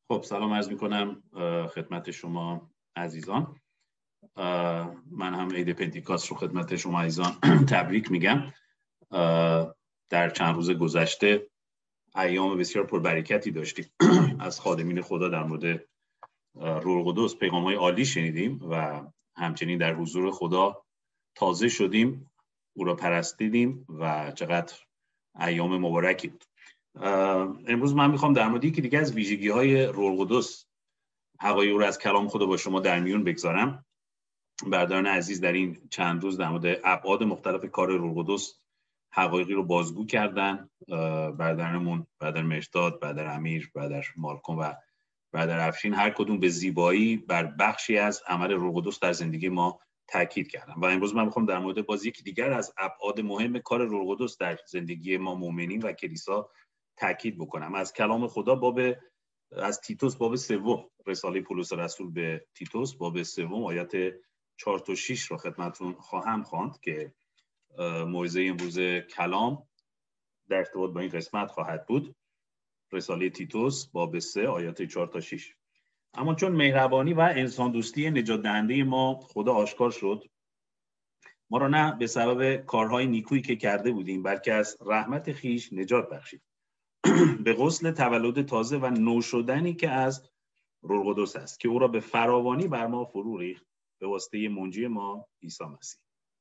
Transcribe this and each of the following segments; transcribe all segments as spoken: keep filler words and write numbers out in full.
خب سلام عرض میکنم خدمت شما عزیزان. من هم عید پنتیکاست رو خدمت شما عزیزان تبریک میگم. در چند روز گذشته ایام بسیار پربرکتی داشتیم. از خادمین خدا در مورد روح القدس پیغام‌های عالی شنیدیم و همچنین در حضور خدا تازه شدیم، او را پرستیدیم و چقدر ایام مبارکی بود. امروز من میخوام در مورد یکی دیگه از ویژگی‌های روح القدس حقایق رو از کلام خدا با شما در میون بگذارم. برادران عزیز در این چند روز در مورد ابعاد مختلف کار روح القدس حقایقی رو بازگو کردن. برادرمون، برادر مرداد، برادر امیر، برادر مالکم و برادر افشین هر کدوم به زیبایی بر بخشی از عمل روح القدس در زندگی ما تاکید کردم و امروز من میخوام در مورد باز یکی دیگر از ابعاد مهم کار روح القدس در زندگی ما مؤمنین و کلیسا تاکید بکنم. از کلام خدا باب از تیتوس باب سوم، رساله پولس رسول به تیتوس باب سوم آیات چهار تا شش رو خدمتتون خواهم خواند که موعظه امروز کلام در ارتباط با این قسمت خواهد بود. رساله تیتوس باب سه آیات چهار تا شش. اما چون مهربانی و انسان دوستی نجات دهنده ما خدا آشکار شد، ما را نه به سبب کارهای نیکویی که کرده بودیم بلکه از رحمت خیش نجات بخشید به غسل تولد تازه و نو شدنی که از روح القدس است که او را به فراوانی بر ما فرو ریخت به واسطه منجی ما عیسی مسیح.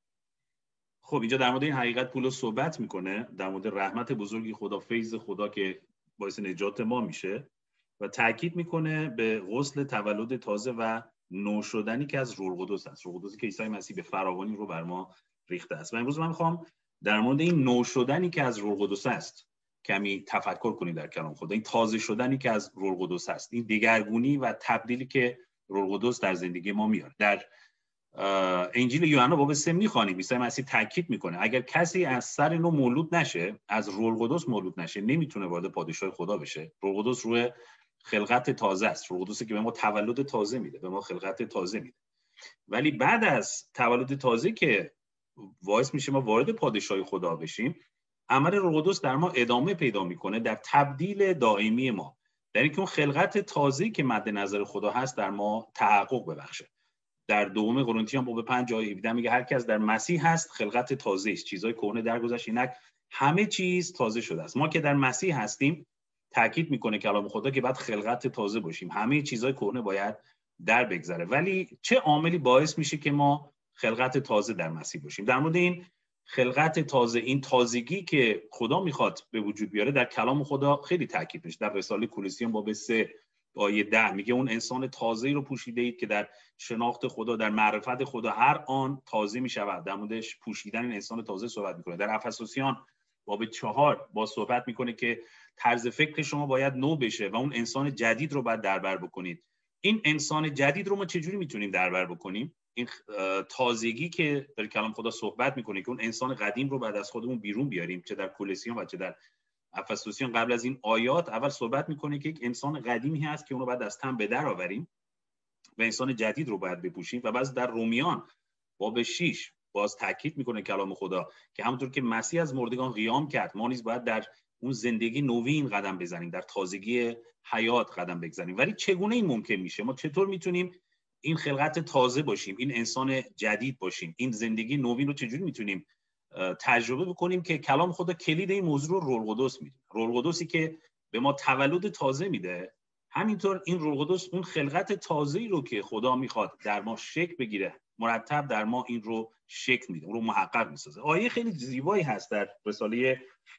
خب اینجا در مورد این حقیقت پولس صحبت میکنه، در مورد رحمت بزرگی خدا، فیض خدا که باعث نجات ما میشه و تاکید میکنه به غسل تولد تازه و نو شدنی که از روح القدس است. روح القدسی که عیسی مسیح به فراوانی رو بر ما ریخته است. و امروز من میخوام در مورد این نو شدنی که از روح القدس است کمی تفکر کنید در کلام خدا. این تازه شدنی که از روح القدس است، این دگرگونی و تبدیلی که روح القدس در زندگی ما میاره. در انجیل یوحنا باب سه میخوانیم عیسی مسیح تاکید میکنه اگر کسی از سر نو مولود نشه، از روح القدس مولود نشه، نمیتونه وارد پادشاهی خدا بشه. روح القدس روح خلقت تازه است. روح القدسی که به ما تولد تازه میده، به ما خلقت تازه میده. ولی بعد از تولد تازه که باعث میشه ما وارد پادشاهی خدا بشیم، عمل روح القدس در ما ادامه پیدا میکنه در تبدیل دائمی ما، در اینکه اون خلقت تازه‌ای که مد نظر خدا هست در ما تحقق ببخشه. در دوم قرنتیان باب پنج آیه هفده میگه هر کس در مسیح هست خلقت تازه است، چیزای کهنه درگذشت، اینک همه چیز تازه شده است. ما که در مسیح هستیم تاکید میکنه کلام خدا که بعد خلقت تازه باشیم، همه چیزای کهنه باید در بگذره. ولی چه عاملی باعث میشه که ما خلقت تازه در مسیح باشیم؟ در مورد این خلقت تازه، این تازگی که خدا میخواد به وجود بیاره، در کلام خدا خیلی تاکید میشه. در رساله کولوسیان باب سه آیه ده میگه اون انسان تازه‌ای رو پوشیده اید که در شناخت خدا، در معرفت خدا هر آن تازه میشود. در موردش پوشیدن این انسان تازه صحبت میکنه. در افسوسیان باب چهار با صحبت میکنه که طرز فکر شما باید نو بشه و اون انسان جدید رو باید دربر بکنید. این انسان جدید رو ما چجوری میتونیم دربر بکنیم؟ این تازگی که در کلام خدا صحبت میکنه که اون انسان قدیم رو بعد از خودمون بیرون بیاریم، چه در کولوسیان و چه در افسوسیان. قبل از این آیات اول صحبت میکنه که یک انسان قدیمی هست که اون رو بعد از تن به در آوریم و انسان جدید رو باید بپوشیم. و بعد در رومیان باب شش باز تاکید میکنه کلام خدا که همونطور که مسیح از مردگان قیام کرد، ما نیز باید در اون زندگی نوین قدم بزنیم، در تازگی حیات قدم بزنیم. ولی چگونه این ممکن میشه؟ ما چطور میتونیم این خلقت تازه باشیم، این انسان جدید باشیم، این زندگی نوین رو چجوری میتونیم تجربه بکنیم؟ که کلام خدا کلید این موضوع رو روح القدس میده. روح القدسی که به ما تولد تازه میده، همینطور این روح القدس اون خلقت تازه‌ای رو که خدا میخواد در ما شکل بگیره، مرتب در ما این رو شکل میده، اون رو محقق میسازه. آیه خیلی زیبایی هست در رساله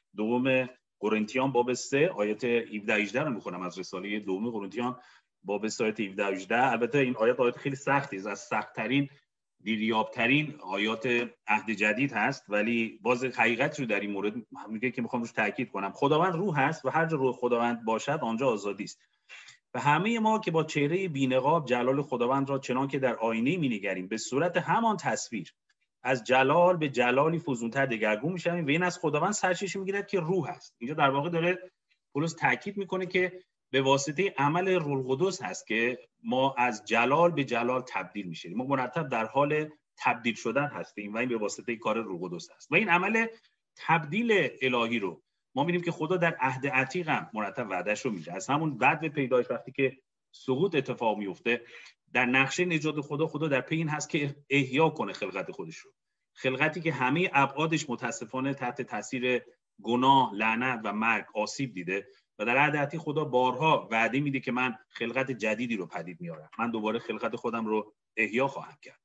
دوم قرنتیان باب سه آیات هفده هجده رو میخونم از رساله دوم قرنتیان باب سه آیات هفده هجده. البته این آیات آیات خیلی سختی است، از سخت‌ترین، دیریابترین آیات عهد جدید هست، ولی باز حقیقت رو در این مورد میگه که میخوام روش تاکید کنم. خداوند روح هست و هر جا روح خداوند باشد آنجا آزادی است. و همه ما که با چهره بی‌نقاب جلال خداوند را چنان که در آینه می‌نگریم به صورت همان تصویر از جلال به جلالی فزونتر دگرگون می‌شویم و این از خداوند سرچشمه می‌گیرد که روح است. اینجا در واقع داره پولس تاکید میکنه که به واسطه عمل روح القدس هست که ما از جلال به جلال تبدیل میشیم. ما مرتب در حال تبدیل شدن هستیم و این به واسطه کار روح القدس است. و این عمل تبدیل الهی رو ما می‌بینیم که خدا در عهد عتیق هم مرتب وعده‌اش رو میده. از همون بعد پیدایش وقتی که سقوط اتفاق میفته، در نقشه نجات خدا، خدا در پی این هست که احیا کنه خلقت خودش رو. خلقتی که همه ابعادش متاسفانه تحت تاثیر گناه، لعنت و مرگ آسیب دیده و در عهد عتیق خدا بارها وعده میده که من خلقت جدیدی رو پدید میارم. من دوباره خلقت خودم رو احیا خواهم کرد.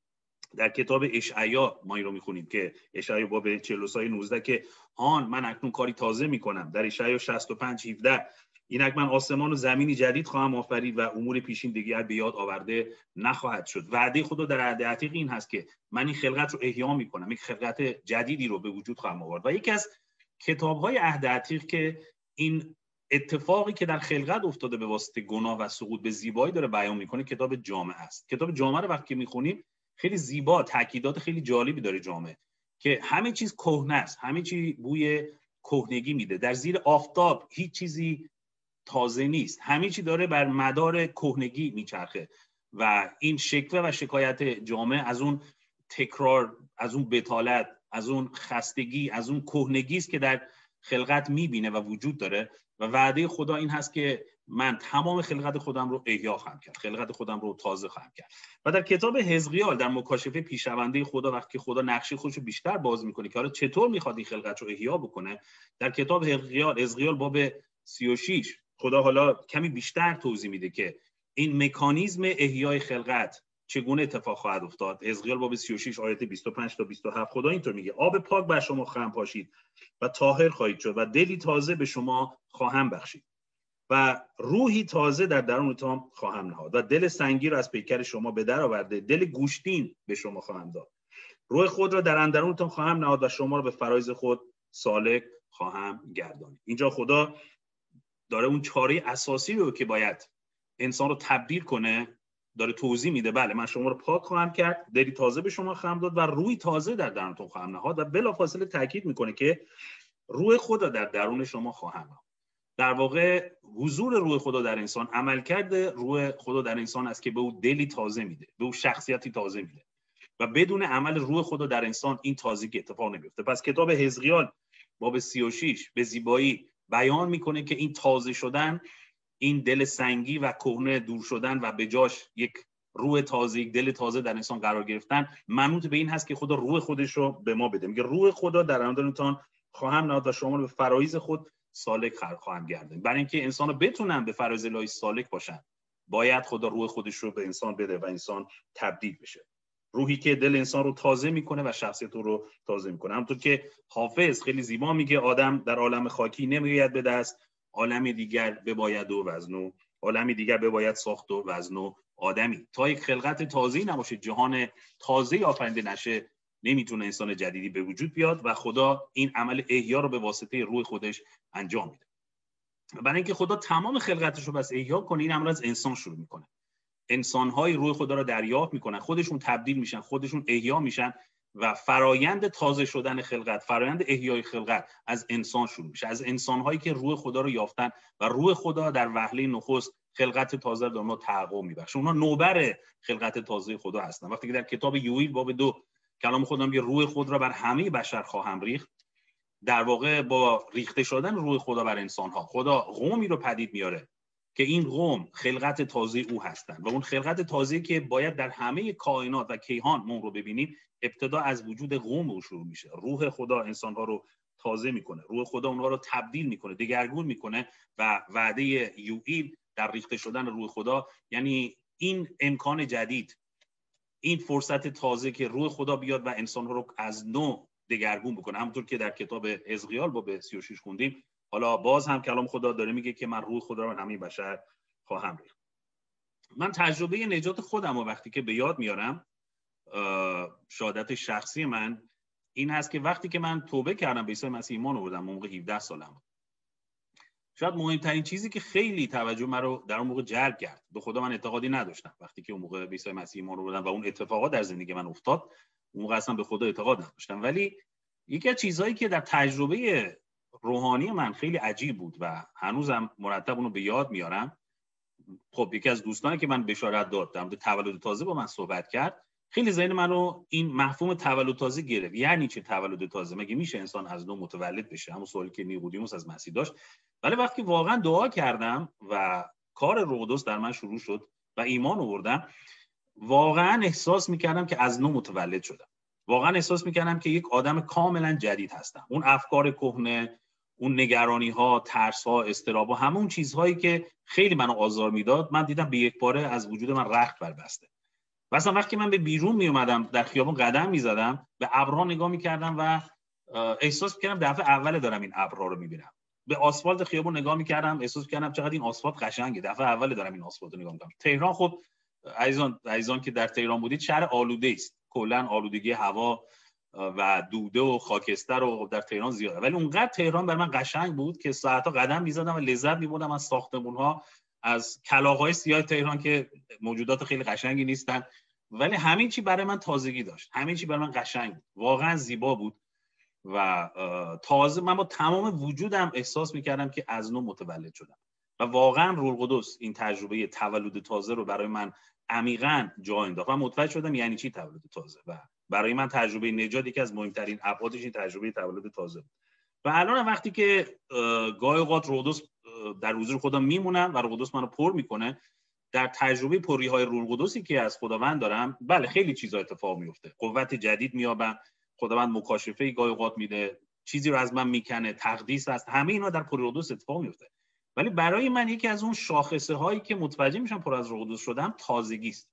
در کتاب اشعیا ما این رو میخونیم که اشعیا باب چهل و سه نوزده که هان من اکنون کاری تازه میکنم. در اشعیا شصت و پنج هفده اینک من آسمان و زمینی جدید خواهم آفرید و امور پیشین دیگر به یاد آورده نخواهد شد. وعده خدا در عهد عتیق این هست که من این خلقت رو احیا میکنم، یک خلقت جدیدی رو به وجود خواهم آورد. و یکی از کتاب‌های عهد عتیق که این اتفاقی که در خلقت افتاده به واسطه گناه و سقوط به زیبایی داره بیان میکنه کتاب جامعه است. کتاب جامعه رو وقتی میخونیم خیلی زیبا، تاکیدات خیلی جالبی داره جامعه که همه چیز کهنه است، همه چیز بوی کهنگی میده. در زیر آفتاب هیچ چیزی تازه نیست، همه چی داره بر مدار کهنگی میچرخه و این شکوه و شکایت جامعه از اون تکرار، از اون بتالت، از اون خستگی، از اون کهنگی است که در خلقت میبینه و وجود داره. و وعده خدا این هست که من تمام خلقت خودم رو احیا خواهم کرد، خلقت خودم رو تازه خواهم کرد. و در کتاب حزقیال در مکاشفه پیشرونده خدا وقتی خدا نقشه خودش رو بیشتر باز میکنه که حالا چطور میخواد این خلقت رو احیا بکنه، در کتاب حزقیال حزقیال باب سی و شش خدا حالا کمی بیشتر توضیح میده که این مکانیزم احیای خلقت چگونه اتفاق خواهد افتاد. حزقیال باب سی و شش آیات بیست و پنج تا بیست و هفت خدا اینطور میگه آب پاک بر شما خواهم پاشید و طاهر خواهید شد و دلی تازه به شما خواهم بخشید و روحی تازه در درونتان خواهم نهاد و دل سنگی را از پیکر شما به در آورده دل گوشتین به شما خواهم داد. روح خود را در اندرونتان خواهم نهاد و شما را به فرایض خود سالک خواهم گردانید. اینجا خدا داره اون چاره اساسی رو که باید انسان رو تبدیل کنه داره توضیح میده. بله من شما رو پاک خواهم کرد، دلی تازه به شما خواهم داد و روحی تازه در درونتون خواهم نهاد و بلافاصله تاکید میکنه که روح خدا در درون شما خواهم نهاد. در واقع حضور روح خدا در انسان، عملکرد روح خدا در انسان است که به او دلی تازه میده، به او شخصیتی تازه میده و بدون عمل روح خدا در انسان این تازگی اتفاق نمیفته. پس کتاب حزقیال باب سی و شش به زیبایی بیان میکنه که این تازه شدن، این دل سنگی و کهنه دور شدن و به جاش یک روح تازه، یک دل تازه در انسان قرار گرفتن منوط به این هست که خدا روح خودش رو به ما بده. میگه روح خدا در اندرونتان خواهم نهاد و شما رو به فرایض خود سالک خواهم گردانید. برای اینکه انسان رو بتونن به فرایض الهی سالک باشن باید خدا روح خودش رو به انسان بده و انسان تبدیل بشه. روحی که دل انسان رو تازه میکنه و شخصیت رو تازه میکنه. همونطور که حافظ خیلی زیبا میگه آدم در عالم خاکی نمیآید به دست، عالم دیگر بباید و وزنو، عالم دیگر بباید ساخت و وزنو آدمی. تا یک خلقت تازه‌ای نباشه، جهان تازه‌ای آفرینده نشه، نمیتونه انسان جدیدی به وجود بیاد و خدا این عمل احیا رو به واسطه روح خودش انجام میده. برای اینکه خدا تمام خلقتش رو بس احیا کنه این عمل از انسان شروع میکنه. انسان‌های روح خدا رو دریافت میکنن، خودشون تبدیل میشن، خودشون احیا میشن و فرایند تازه شدن خلقت، فرایند احیای خلقت از انسان شروع میشه، از انسان‌هایی که روح خدا رو یافتن و روح خدا در وهله نخست خلقت تازه رو اونها تحقق میبخشه. اونها نوبر خلقت تازه خدا هستن. وقتی که در کتاب یوئیل باب دو کلام خدا میگه روح خود را بر همه بشر خواهم ریخت، در واقع با ریخته شدن روح خدا بر انسان‌ها خدا قومی رو پدید میاره که این قوم خلقت تازه او هستند و اون خلقت تازه‌ای که باید در همه کائنات و کیهان ما رو ببینیم ابتدا از وجود قوم او شروع میشه. روح خدا انسان‌ها رو تازه میکنه، روح خدا اونها رو تبدیل میکنه، دگرگون میکنه و وعده یوئیل در ریخته شدن روح خدا یعنی این امکان جدید، این فرصت تازه که روح خدا بیاد و انسان‌ها رو از نو دگرگون بکنه. همونطور که در کتاب حزقیال باب سی و شش خوندیم، حالا باز هم کلام خدا داره میگه که من روح خدا رو بر همه بشر خواهم ریخت. من تجربه نجات خودم و وقتی که به یاد میارم، شهادت شخصی من این هست که وقتی که من توبه کردم به عیسی مسیح ایمان آوردم، موقع هفده سالم بود، شاید مهمترین چیزی که خیلی توجه من رو در اون موقع جلب کرد، به خدا من اعتقادی نداشتم وقتی که اون موقع به عیسی مسیح ایمان آوردم و اون اتفاقات در زندگی من افتاد، اون موقع اصلا به خدا اعتقاد نداشتم، ولی یکی از چیزهایی که در تجربه روحانی من خیلی عجیب بود و هنوزم مرتب اونو به یاد میارم. خب یکی از دوستانی که من بشارت داد در مورد تولد تازه با من صحبت کرد، خیلی ذهن منو این مفهوم تولد تازه گرفت. یعنی چه تولد تازه؟ مگه میشه انسان از نو متولد بشه؟ همون سوالی که نیقودیموس از مسیح داشت. ولی وقتی واقعا دعا کردم و کار روح القدس در من شروع شد و ایمان آوردم، واقعا احساس میکردم که از نو متولد شدم. واقعا احساس میکردم که یک آدم کاملا جدید هستم. اون افکار کهنه، اون نگرانی ها، ترس ها، اضطراب ها، همون چیزهایی که خیلی منو آزار میداد، من دیدم به یک باره از وجود من رخت بربسته. مثلا وقتی من به بیرون می اومدم، در خیابان قدم میزدم، به ابرها نگاه میکردم و احساس میکردم دفعه اول دارم این ابرها رو میبینم. به آسفالت خیابان نگاه میکردم، احساس میکردم چقدر این آسفالت قشنگه، دفعه اول دارم این آسفالت رو نگاه میکنم. تهران، خب عزیزان عزیزان که در تهران بودید، شهر آلوده است. کلا آلودگی هوا و دوده و خاکستر و در تهران زیاده، ولی اونقدر تهران برای من قشنگ بود که ساعت‌ها قدم میزدم و لذت میبردم از ساختمان‌ها، از کلاغ‌های سیاه تهران که موجودات خیلی قشنگی نیستن، ولی همین چی برای من تازگی داشت، همین چی برای من قشنگ بود، واقعا زیبا بود و تازه من با تمام وجودم احساس میکردم که از نو متولد شدم. و واقعا روح القدس این تجربه تولد تازه رو برای من عمیقاً جا انداخت و متوجه شدم یعنی چی تولد تازه. و برای من تجربه نجات یکی از مهمترین ابعادش این تجربه تولد تازه بود. و الان وقتی که گاهی اوقات روح القدس در حضور خدا میمونم و روح القدس منو پر میکنه، در تجربه پری‌های روح القدسی که از خداوند دارم، بله خیلی چیزا اتفاق میفته. قوت جدید میابم، خداوند مکاشفه گاهی اوقات میده، چیزی رو از من میکنه، تقدیس هست، همه اینا در پر روح القدس اتفاق میفته. ولی برای من یکی از اون شاخصه هایی که متوجه میشم پر از روح القدس شدم، تازگی است.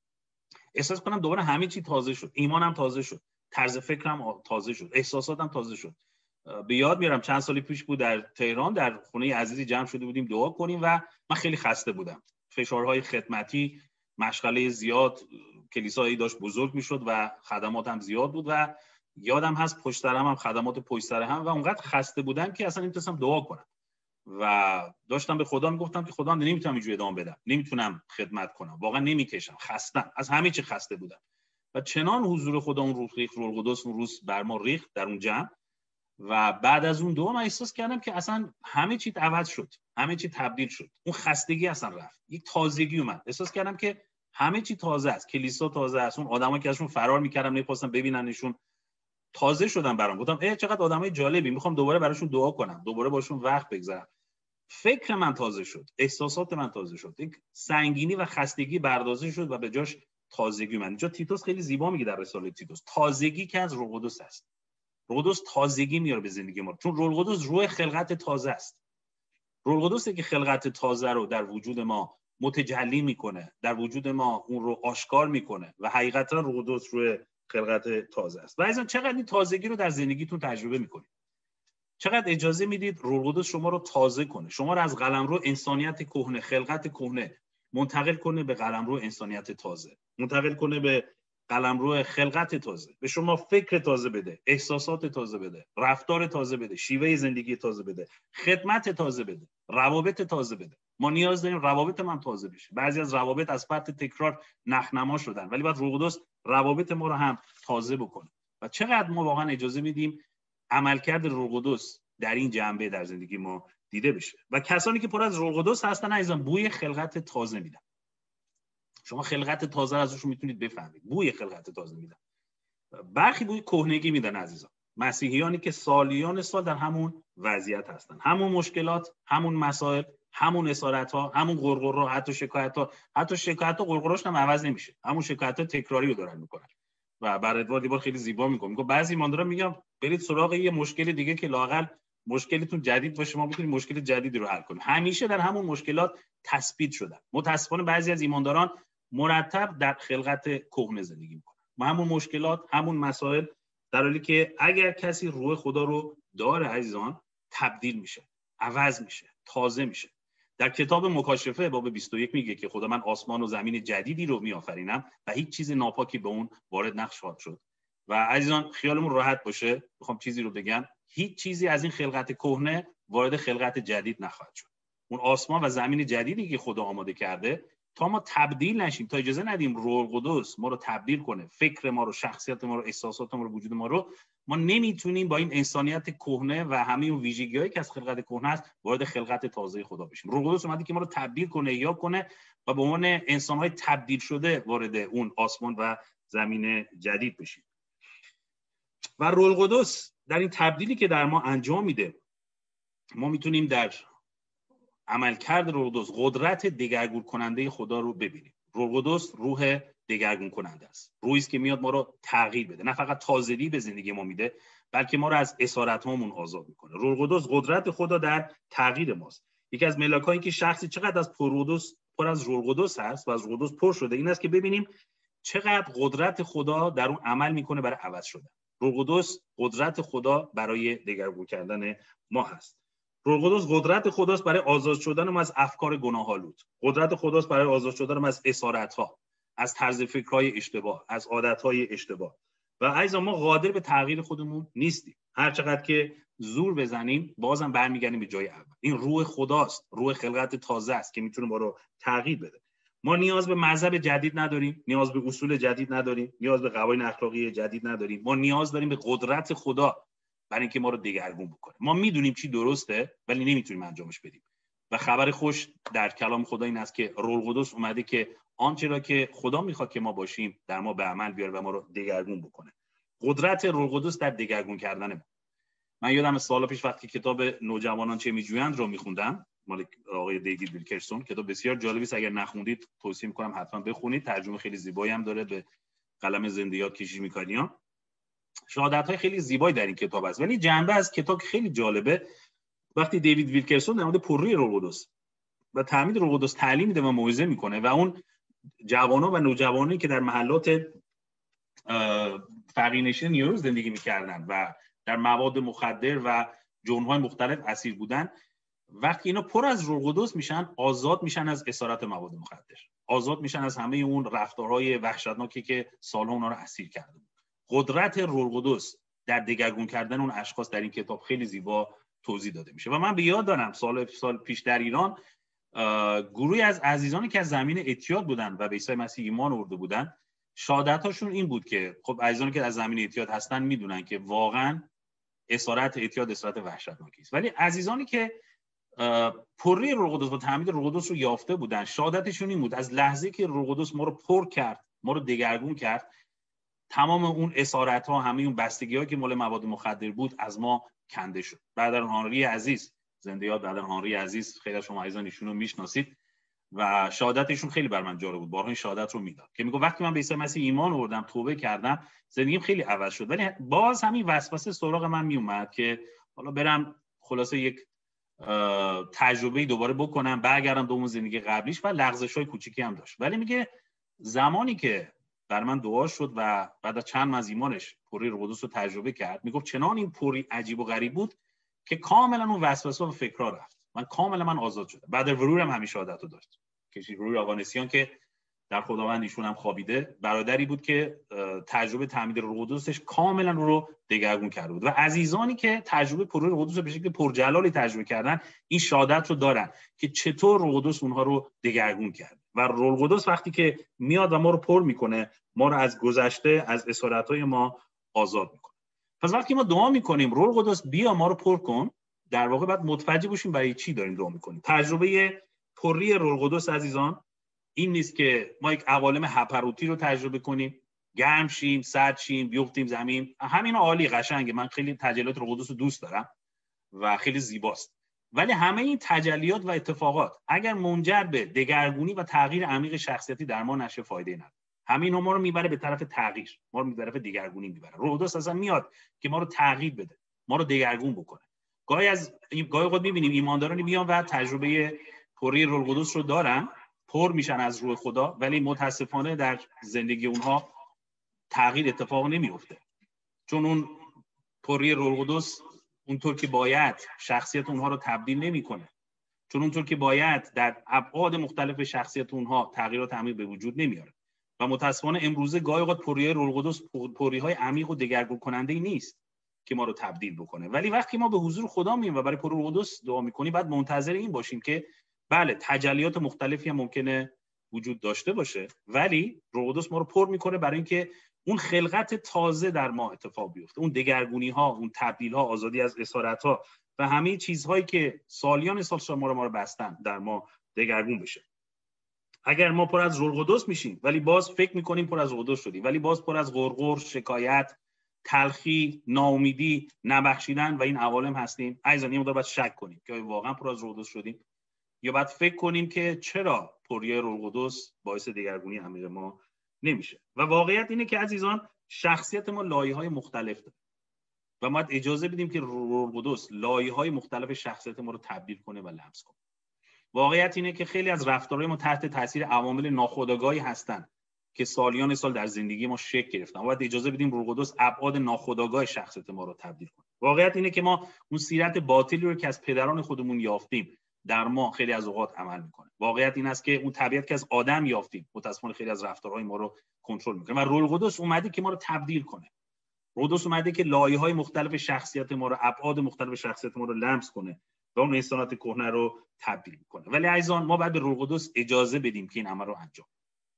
احساس کنم دوباره همه چی تازه شد، ایمانم تازه شد، طرز فکرم تازه شد، احساساتم تازه شد. به یاد میارم چند سالی پیش بود در تهران، در خونه عزیزی جمع شده بودیم دعا کنیم و من خیلی خسته بودم. فشارهای خدمتی، مشغله زیاد، کلیسایی داشت بزرگ میشد و خدماتم زیاد بود و یادم هست پشت سرم هم خدمات پشت سر هم و اونقدر خسته بودم که اصلا نمیتونستم دعا کنم و داشتم به خدا میگفتم که خدا نمیتونم اینجوری ادامه بدم، نمیتونم خدمت کنم، واقعا نمیکشم، خستم، از همه چی خسته بودم. و چنان حضور خدا اون روح ریخت، روح القدس اون روز بر ما ریخت در اون جمع و بعد از اون دو من احساس کردم که اصلا همه چی عوض شد، همه چی تبدیل شد، اون خستگی اصلا رفت، یک تازگی اومد. احساس کردم که همه چی تازه است، کلیسا تازه است، اون آدمایی که ازشون فرار میکردم نمی‌خواستم ببیننشون تازه شدن برام. گفتم ای چقدر آدمای جالبی، میخوام دوباره براشون دعا کنم، دوباره باشون وقت بگذرم. فکر من تازه شد، احساسات من تازه شد، یک سنگینی و خستگی برداشته شد و به جاش تازگی اومد. اینجا تیتوس خیلی زیبا میگه در رساله تیتوس، تازگی که از روح القدس است. روح القدس تازگی میاره به زندگی ما، چون روح القدس روح خلقت تازه است. روح القدس که خلقت تازه رو در وجود ما متجلی میکنه، در وجود ما اون رو آشکار میکنه و حقیقتا روح القدس روح خلقت تازه است. و اصلا چقدر این تازگی رو در زندگیتون تجربه میکنید، چقدر اجازه میدید روح القدس شما رو تازه کنه، شما رو از قلمرو انسانیت کهنه، خلقت کهنه منتقل کنه به قلمرو انسانیت تازه، منتقل کنه به قلمرو خلقت تازه، به شما فکر تازه بده، احساسات تازه بده، رفتار تازه بده، شیوه زندگی تازه بده، خدمت تازه بده، روابط تازه بده. ما نیاز داریم روابط من تازه بشه. بعضی از روابط از فرط تکرار نخنما شدن، ولی باید روح القدس روابط ما رو هم تازه بکنه. و چقدر ما واقعا اجازه میدیم عملکرد روح القدس در این جنبه در زندگی ما دیده بشه. و کسانی که پر از روح القدس هستن عزیزان بوی خلقت تازه میدن. شما خلقت تازه ازشون میتونید بفهمید، بوی خلقت تازه میدن. برخی بوی کهنگی میدن عزیزان. مسیحیانی که سالیان سال در همون وضعیت هستن، همون مشکلات، همون مسائل، همون اسارت ها، همون غرغرها، حتی شکایت ها، حتی شکایت ها غرغراش هم عوض نمیشه، همون شکایت ها تکراری رو دارن میکنن. و برای ادوارد بار خیلی زیبا میگم، میگم بعضی ایماندارا میگم برید سراغ یه مشکل دیگه که لااقل مشکلتون جدید باشه، ما بتونیم مشکل جدیدی رو حل کنیم. همیشه در همون مشکلات تثبیت شدن. متاسفانه بعضی از ایمانداران مرتب در خلقت کهنه زندگی میکنن، ما همون مشکلات، همون مسائل، در حالی که اگر کسی روح خدا رو داره عزیزان تبدیل میشه، عوض میشه، تازه میشه. در کتاب مکاشفه باب بیست و یک میگه که خدا من آسمان و زمین جدیدی رو میآفرینم و هیچ چیز ناپاکی به اون وارد نخواهد شد. و عزیزان خیالمون راحت باشه، میخوام چیزی رو بگم، هیچ چیزی از این خلقت کهنه وارد خلقت جدید نخواهد شد. اون آسمان و زمین جدیدی که خدا آماده کرده، تا ما تبدیل نشیم، تا اجازه ندیم روح القدس ما رو تبدیل کنه، فکر ما رو، شخصیت ما رو، احساسات ما رو، وجود ما رو، ما نمیتونیم با این انسانیت کهنه و همه اون ویژگی‌هایی که از خلقت کهنه است وارد خلقت تازه خدا بشیم. روح القدس اومده که ما رو تبدیل کنه، یا کنه و به عنوان انسان‌های تبدیل شده وارد اون آسمان و زمین جدید بشیم. و روح القدس در این تبدیلی که در ما انجام میده، ما میتونیم در عملکرد روح القدس قدرت دگرگون کننده خدا رو ببینیم. روح القدس روح دگرگون کننده است، روحی است که میاد ما رو تغییر بده، نه فقط تازگی به زندگی ما میده، بلکه ما رو از اسارت‌هامون آزاد میکنه. روح القدس قدرت خدا در تغییر ماست. یکی از ملاک‌هایی که شخصی چقدر از پر القدس پر از روح القدس هست و از روح القدس پر شده، این است که ببینیم چقدر قدرت خدا در اون عمل میکنه برای عوض شدن. روح القدس قدرت خدا برای دگرگون کردن ما هست. روح القدس قدرت خداست برای آزاد شدن ما از افکار گناه‌آلود. قدرت خداست برای آزاد شدن ما از اسارت‌ها، از طرز فکرهای اشتباه، از عادت‌های اشتباه. و عزیزان ما قادر به تغییر خودمون نیستیم. هر چقدر که زور بزنیم بازم برمیگردیم به جای اول. این روح خداست، روح خلقت تازه است که میتونه ما رو تغییر بده. ما نیاز به مذهب جدید نداریم، نیاز به اصول جدید نداریم، نیاز به قوانین اخلاقی جدید نداریم. ما نیاز داریم به قدرت خدا برای اینکه ما رو دگرگون بکنه. ما میدونیم چی درسته ولی نمیتونیم انجامش بدیم. و خبر خوش در کلام خدا این است که روح القدس اومده که آنچه را که خدا میخواد که ما باشیم در ما به عمل بیاره و ما رو دگرگون بکنه. قدرت روح القدس در دگرگون کردن ما. من یادم سال پیش وقتی کتاب نوجوانان چه میجویند رو میخوندم، مال آقای دیوید ویلکرسون، کتاب بسیار جالبی است، اگر نخوندید توصیه میکنم حتما بخونید، ترجمه خیلی زیبایی هم داره به قلم زنده یاد کشی میکنیان. شهادت‌های خیلی زیبایی در این کتاب است، ولی جنبه از کتاب خیلی جالبه. وقتی دیوید ویلکرسون در مورد پررویی روح القدس و تعمید روح القدس تعلیم میده و موعظه میکنه و اون جوانان و نوجوانانی که در محلات فقیرنشین نیویورک زندگی میکردن و در مواد مخدر و جرم‌های مختلف اسیر بودن، وقتی اینا پر از روح القدس میشن، آزاد میشن از اسارت مواد مخدر، آزاد میشن از همه اون رفتارهای وحشتناکی که سالها اونا رو اسیر کرده بود. قدرت روح القدس در دگرگون کردن اون اشخاص در این کتاب خیلی زیبا توضیح داده میشه. و من به یاد دارم سال سال پیش در ایران گروهی از عزیزانی که از زمین اعتیاد بودن و به عیسی مسیح ایمان آورده بودن، شهادتاشون این بود که خب عزیزانی که از زمین اعتیاد هستن میدونن که واقعا اسارت اعتیاد اسارت وحشتناکی است. ولی عزیزانی که پررویی روح القدس و تعمید روح القدس رو یافته بودن، شهادتشون این بود از لحظه که روح القدس ما رو پر کرد، ما رو دگرگون کرد، تمام اون اسارت ها، همه اون بستگی هایی که مال مواد مخدر بود از ما کنده شد. برادر هانری عزیز زنده یاد، برادر هانری عزیز، خیلی شما عزیزان ایشونو میشناسید و شهادتشون خیلی بر من جالب بود. بارها این شهادت رو میداد که میگه وقتی من به عیسی مسیح ایمان آوردم، توبه کردم، زندگیم خیلی عوض شد. ولی باز همین وسوسه سراغ من میومد که حالا برم خلاصه یک تجربه دوباره بکنم، برگردم به اون زندگی قبلیش و لغزش‌های کوچیکی هم داشت. ولی میگه زمانی که بر من دعا شد و بعد از چند ماه از ایمانش پری روح القدس رو تجربه کرد، میگفت چنان این پری عجیب و غریب بود که کاملا اون وسوسه و فکرها رفت. من کاملا من آزاد شدم. بعد ورور هم همیشه عادت رو داشت. کشی روی آقا نسیان که در خداوند ایشون هم خوابیده، برادری بود که تجربه تعمید روح القدسش کاملا رو دگرگون کرده بود و عزیزانی که تجربه پری روح القدس رو به شکل پرجلالی تجربه کردن، این شهادت رو دارن که چطور روح القدس اونها رو دگرگون کرد. و روح القدس وقتی که میاد و ما رو پر میکنه، ما رو از گذشته، از اسارت‌های ما آزاد میکنه. پس وقتی ما دعا میکنیم روح القدس بیا ما رو پر کن، در واقع باید متوجه باشیم برای چی داریم دعا میکنیم. تجربه پری روح القدس عزیزان این نیست که ما یک عوالم هپروتی رو تجربه کنیم، گرم شیم، سرد شیم، بیفتیم زمین. همین عالی، قشنگه، من خیلی تجلیات روح القدس رو دوست دارم و خیلی زیباست. ولی همه این تجلیات و اتفاقات اگر منجر به دگرگونی و تغییر عمیق شخصیتی در ما نشه، فایده نداره. همین ما رو میبره به طرف تغییر، ما رو به طرف دگرگونی میبره. روح القدس اصلا میاد که ما رو تغییر بده، ما رو دگرگون بکنه. گاهی از گاهی خود میبینیم ایماندارانی میان و تجربه پری روح القدس رو دارن، پر میشن از روح خدا، ولی متاسفانه در زندگی اونها تغییر اتفاق نمیفته، چون اون پری روح القدس اونطور که باید شخصیت اونها رو تبدیل نمیکنه، چون اونطور که باید در ابعاد مختلف شخصیت اونها تغییرات عمیق به وجود نمیاره. و متاسفانه امروزه گاهی اوقات پری روح القدس پری‌های عمیق و دگرگون کننده نیست که ما رو تبدیل بکنه. ولی وقتی ما به حضور خدا میایم و برای پری روح القدس دعا میکنیم، بعد منتظر این باشیم که بله تجلیات مختلفی هم ممکنه وجود داشته باشه، ولی روح القدس ما رو پر میکنه برای اینکه اون خلقت تازه در ما اتفاق بیفته، اون دگرگونی ها، اون تبدیل ها، آزادی از اسارت ها و همه چیزهایی که سالیان سال ما رو ما رو بستن در ما دگرگون بشه. اگر ما پر از روح القدس میشیم ولی باز فکر میکنیم پر از روح القدس شدیم، ولی باز پر از غرغر، شکایت، تلخی، ناامیدی، نبخشیدن و این عوالم هستیم، عزیزان این مقدار باید شک کنیم که واقعا پر از روح القدس شدیم، یا باید فکر کنیم که چرا پریای روح القدس باعث دگرگونی عمیق ما نمیشه. و واقعیت اینه که عزیزان شخصیت ما لایه‌های مختلف داره و ما اجازه بدیم که روح القدس لایه‌های مختلف شخصیت ما رو تبدیل کنه و لمس کنه. واقعیت اینه که خیلی از رفتارهای ما تحت تاثیر عوامل ناخودآگاهی هستن که سالیان سال در زندگی ما شکل گرفتن. باید اجازه بدیم روح القدس ابعاد ناخودآگاه شخصیت ما رو تبدیل کنه. واقعیت اینه که ما اون سیرت باطلی رو که از پدران خودمون یافتیم در ما خیلی از اوقات عمل میکنه. واقعیت این است که اون طبیعت که از آدم یافتیم متأسفانه خیلی از رفتارهای ما رو کنترل میکنه و روح القدس اومده که ما رو تبدیل کنه. روح القدس اومده که لایه‌های مختلف شخصیت ما رو، ابعاد مختلف شخصیت ما رو لمس کنه و اون انسانات کهنه رو تبدیل کنه. ولی عزیزان ما باید به روح القدس اجازه بدیم که این عمل رو انجام.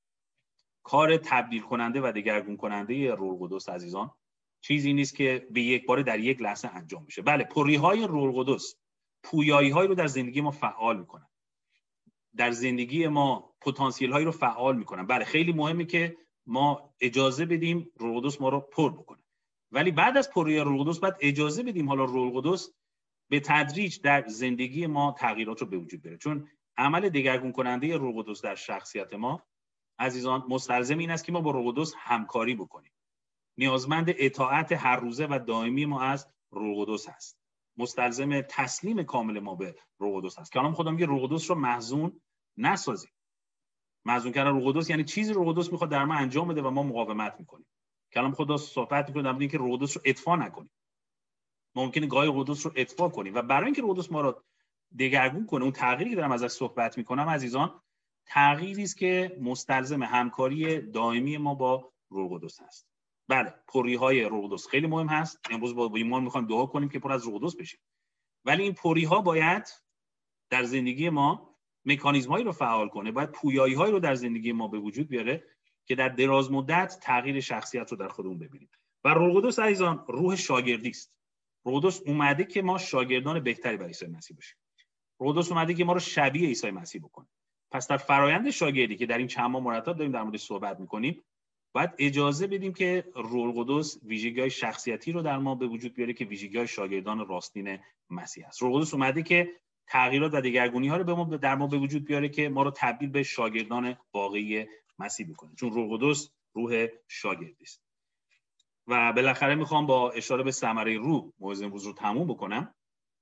کار تبدیل کننده و دگرگون کننده روح القدس عزیزان چیزی نیست که به یک بار در یک لحظه انجام بشه. بله، پری‌های روح القدس پویایی‌هایی رو در زندگی ما فعال میکنن. در زندگی ما پتانسیل‌هایی رو فعال میکنن. بله، خیلی مهمه که ما اجازه بدیم روح القدس ما رو پر بکنه. ولی بعد از پری‌های روح القدس باید اجازه بدیم حالا روح القدس به تدریج در زندگی ما تغییرات رو به وجود بیاره. چون عمل دگرگون کننده روح القدس در شخصیت ما عزیزان مستلزم این است که ما با روح القدس همکاری بکنیم. نیازمند اطاعت هر روزه و دائمی ما از روح القدس هست. مستلزم تسلیم کامل ما به روح القدس هست. کلام خدا میگه روح القدس رو محزون نسازید. محزون کردن روح القدس یعنی چیزی روح القدس میخواد در ما انجام بده و ما مقاومت میکنیم. کلام خدا صحبت میکنه در مورد اینکه روح القدس رو اطفا نکنیم. ممکنه گاهی روح القدس رو اطفا کنیم و برای اینکه روح القدس ما رو دگرگون کنه، اون تغییری که دارم ازش صحبت میکنم عزیزان تغییری است که مستلزم همکاری دائمی ما با روح القدس هست. بله، پری‌های روح القدس خیلی مهم هست. امروز با ایمان میخوایم دعا کنیم که پر از روح القدس بشیم. ولی این پری‌ها باید در زندگی ما مکانیزمایی رو فعال کنه، باید پویایی‌هایی رو در زندگی ما به وجود بیاره که در دراز مدت تغییر شخصیت رو در خودمون ببینیم. و روح القدس عزیزان روح شاگردی است. روح القدس اومده که ما شاگردان بهتری برای عیسی مسیح باشیم. روح القدس اومده که ما رو شبیه عیسی مسیح بکنه. پس در فرایند شاگردی که در این چند ماه مرتب داریم در موردش صحبت می‌کنیم، باید اجازه بدیم که روح القدس ویژگی‌های شخصیتی رو در ما به وجود بیاره که ویژگی‌های شاگردان راستین مسیح است. روح القدس اومده که تغییرات و دگرگونی‌ها رو به ما در ما به وجود بیاره که ما رو تبدیل به شاگردان واقعی مسیح بکنه. چون روح القدس روح شاگردی است. و بالاخره میخوام با اشاره به ثمره روح موعظه امروز رو تموم بکنم.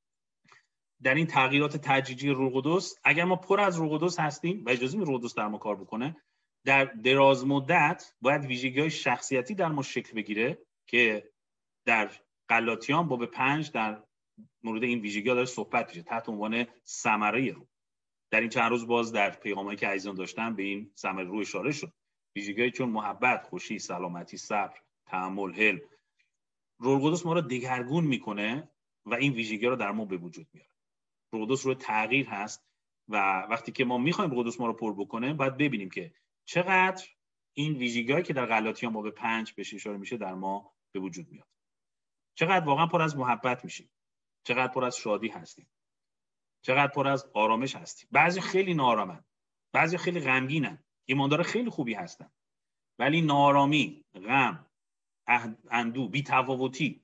در این تغییرات تدریجی روح القدس اگر ما پر از روح القدس هستیم و اجازه میدیم روح القدس در ما کار بکنه، در دراز مدت باید ویژگی‌های شخصیتی در ما شکل بگیره که در غلاطیان باب پنج در مورد این ویژگی‌ها داره صحبت میشه تحت عنوان ثمره روح. در این چند روز باز در پیغامایی که عزیزان داشتن به این ثمره روح اشاره شد. ویژگی‌هایی چون محبت، خوشی، سلامتی، صبر، تحمل، حلم. روح القدس ما رو دگرگون میکنه و این ویژگی‌ها رو در ما به وجود میاره. روح القدس روح تغییر هست و وقتی که ما میخوایم روح القدس ما رو پر بکنه باید ببینیم که چقدر این ویژگی‌هایی که در غلاطیان باب پنج بهش اشاره میشه در ما به وجود میاد. چقدر واقعا پر از محبت میشیم. چقدر پر از شادی هستیم. چقدر پر از آرامش هستیم. بعضی خیلی ناآرامن. بعضی خیلی غمگینن. ایماندار خیلی خوبی هستن. ولی ناآرامی، غم، اندوه، بی‌تفاوتی،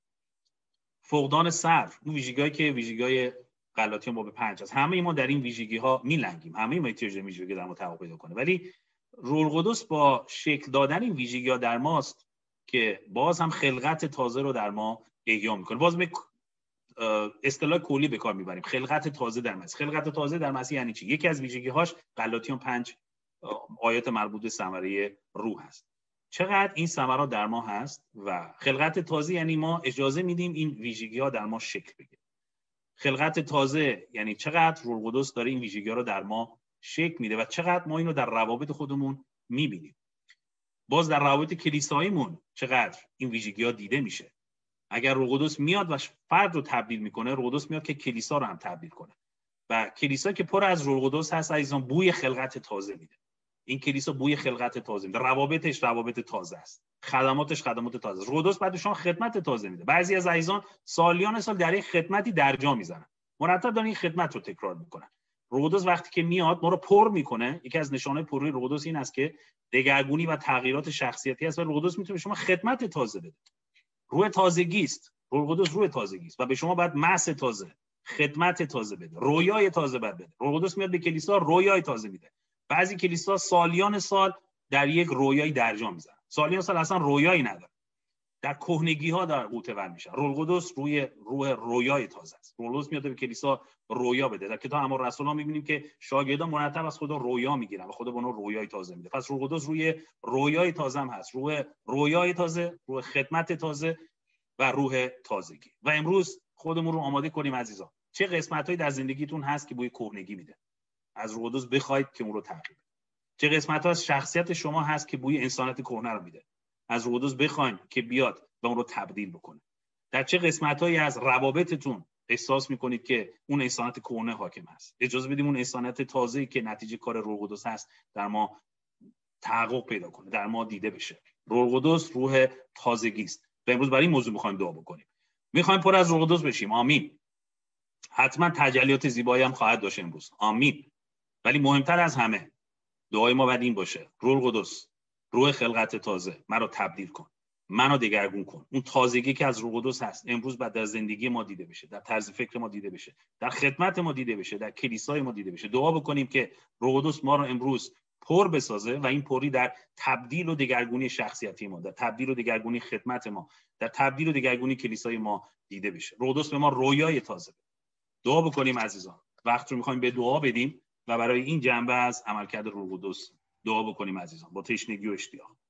فقدان صبر، اون ویژگی‌هایی که ویژگی‌های غلاطیان باب پنج هست. همه ما در این ویژگی‌ها میلنگیم. همه ما احتیاج داریم ویژگی در ما تحقق پیدا کنه. ولی روح القدس با شکل دادن این ویژگی‌ها در ماست که باز هم خلقت تازه رو در ما احیا می‌کنه. باز می اصطلاح کلی به کار می‌بریم. خلقت تازه در مسیح. خلقت تازه در مسیح یعنی چی؟ یکی از ویژگی‌هاش غلاطیان پنج آیات مربوط به ثمره روح هست. چقدر این ثمرات در ما هست و خلقت تازه یعنی ما اجازه میدیم این ویژگی‌ها در ما شکل بگیره. خلقت تازه یعنی چقدر روح القدس داره این ویژگی‌ها رو در ما شکل میده و چقدر ما اینو در روابط خودمون میبینیم. باز در روابط کلیساییمون چقدر این ویژگی‌ها دیده میشه. اگر روح القدس میاد و فرد رو تبدیل میکنه، روح القدس میاد که کلیسا رو هم تبدیل کنه. و کلیسا که پر از روح القدس هست عزیزان بوی خلقت تازه میده. این کلیسا بوی خلقت تازه میده. روابطش روابط تازه است. خدماتش خدمات تازه است. روح القدس بعد شما خدمت تازه میده. بعضی از عزیزان سالیان سال در یک خدمتی درجا میزنن. مرتب دارن این خدمت رو تکرار میکنن. روح القدس وقتی که میاد ما رو پر میکنه. یکی از نشانه پررویی روح القدس این است که دگرگونی و تغییرات شخصیتی است و روح القدس میتونه به شما خدمت تازه بده. روح تازگی است. روح القدس روح تازگی است و به شما باید مس تازه، خدمت تازه بده، رویای تازه بده. روح القدس میاد به کلیسا رویای تازه میده. بعضی کلیسا سالیان سال در یک رویایی درجا میزنن. سالیان سال اصلا رویایی نداره. در کهنگی ها در قوتور میشن. روح القدس روی روح رویای تازه است. روح القدس میاد به کلیسا رویا بده. در کتاب اعمال رسولان میبینیم که شاگردان مرتب از خدا رویا میگیرن و خدا به اونها رویای تازه میده. پس روح القدس روی رویای تازه هم هست. روح رویای تازه، روح خدمت تازه و روح تازگی. و امروز خودمون رو آماده کنیم عزیزان. چه قسمتایی در زندگیتون هست که بوی کهنگی میده؟ از روح القدس بخواید که اون رو تغییر بده. چه قسمت‌ها از شخصیت شما هست که بوی انسانیت کهنه رو میده؟ از روح القدس بخواید که بیاد و اون رو تبدیل بکنه. در چه قسمت‌هایی از روابطتون احساس می‌کنید که اون انسانیت کهنه حاکم است؟ اجازه بدیم اون انسانیت تازه‌ای که نتیجه کار روح القدس هست در ما تحقق پیدا کنه، در ما دیده بشه. روح القدس روح تازگی است. و امروز برای این موضوع می‌خوایم دعا بکنیم. می‌خوایم پر از روح القدس بشیم. آمین. حتما تجلیات زیبایی هم خواهد داشت امروز. آمین. ولی مهمتر از همه دعای ما باید این باشه: روح القدس، روح خلقت تازه، مرا تبدیل کن، منو دگرگون کن. اون تازگی که از روح القدس هست امروز بعد در زندگی ما دیده بشه، در طرز فکر ما دیده بشه، در خدمت ما دیده بشه، در کلیسای ما دیده بشه. دعا بکنیم که روح القدس ما رو امروز پر بسازه و این پری در تبدیل و دگرگونی شخصیتی ما، در تبدیل و دگرگونی خدمت ما، در تبدیل و دگرگونی کلیسای ما دیده بشه. روح القدس به ما رویای تازه بده. دعا بکنیم عزیزان. وقت رو می‌خوایم به دعا بدیم و برای این جنبه از عملکرد روح القدس دعا بکنیم عزیزان، با تشنگی و اشتیاق.